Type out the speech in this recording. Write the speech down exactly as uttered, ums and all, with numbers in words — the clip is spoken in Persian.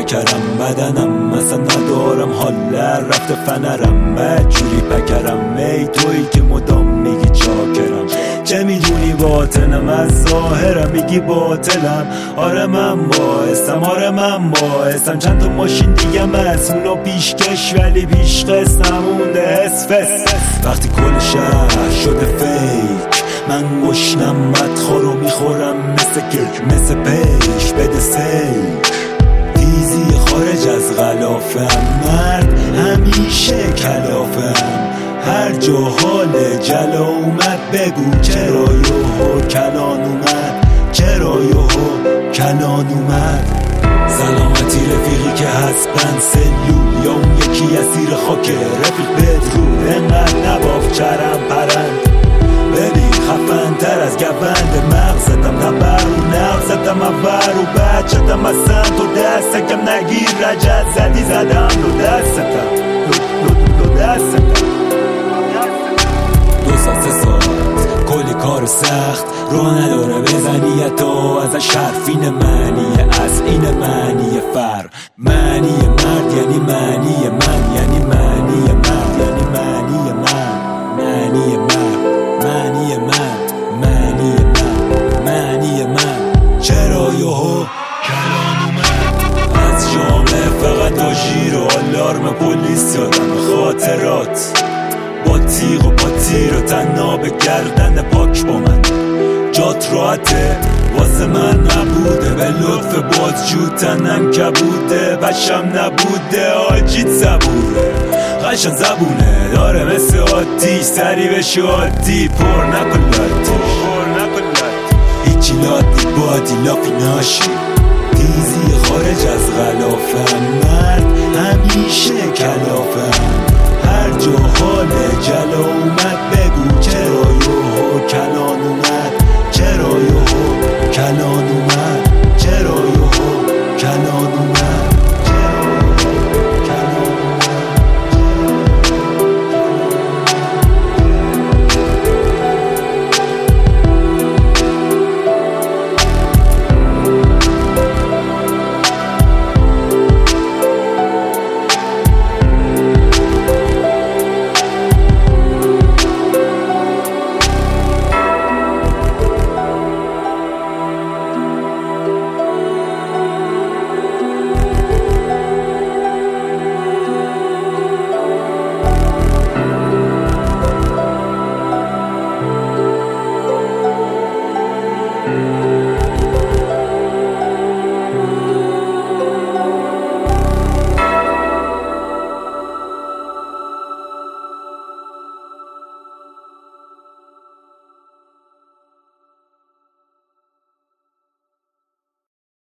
چاکرم، بدنم مثلا ندارم حال رفته فنرم، بدجوری پکرم. ای تویی که مدام میگی چاکرم، چه میدونی باطنم از ظاهرم میگی باطلم. آره من باعثم، آره من باعثم. چند تا ماشین دیگم از اونو پیشکش ولی پیش قسم مونده اسفس. وقتی کل شهر شده فیک من گشنم بدخورو میخورم مثل کک مثل پیش بده سیک. تیزی خارج از غلافم، مرد همیشه کلافم. هر جا حال جلا اومد بگو چرا یوهو کلان اومد، چرا یوهو کلان اومد. سلامتی رفیقی که هست بند سلول، یا اون یکی اسیر خاک رفیق بدرود. انقدر نباف چرم پرند، ببین خفن تر از گوند مغزتم. نبر و نغزتم ابر و بچتم اصلا تو دستکم نگیر رجت زدی زدم دو دستتم دو دستتم. دو ساعت سه ساعت کلی کار سخت رو نداره بزنی تا ازش حرف. این معنی از این معنی فر، معنی مرد یعنی معنی من، یعنی معنی مرد یعنی معنی من، معنی مرد معنی من، معنی من معنی من. چرا یهو کلام اومد از جامعه فقط آژیر و آلارم پلیس یادم خاطرات با تیغ و با تیر و تناب گردن پاک با من. جات راحته واسه من نبوده، به لطف بازجو تنم کبوده. بشم نبوده آجیت زبوره، قشن زبونه داره مثل عادی. سری بشو عادی پر نکن لاتی، پر نکن لاتی. هیچی لاتی بادی لافی ناشی، تیزی خارج از غلافم. مرد همیشه کلاف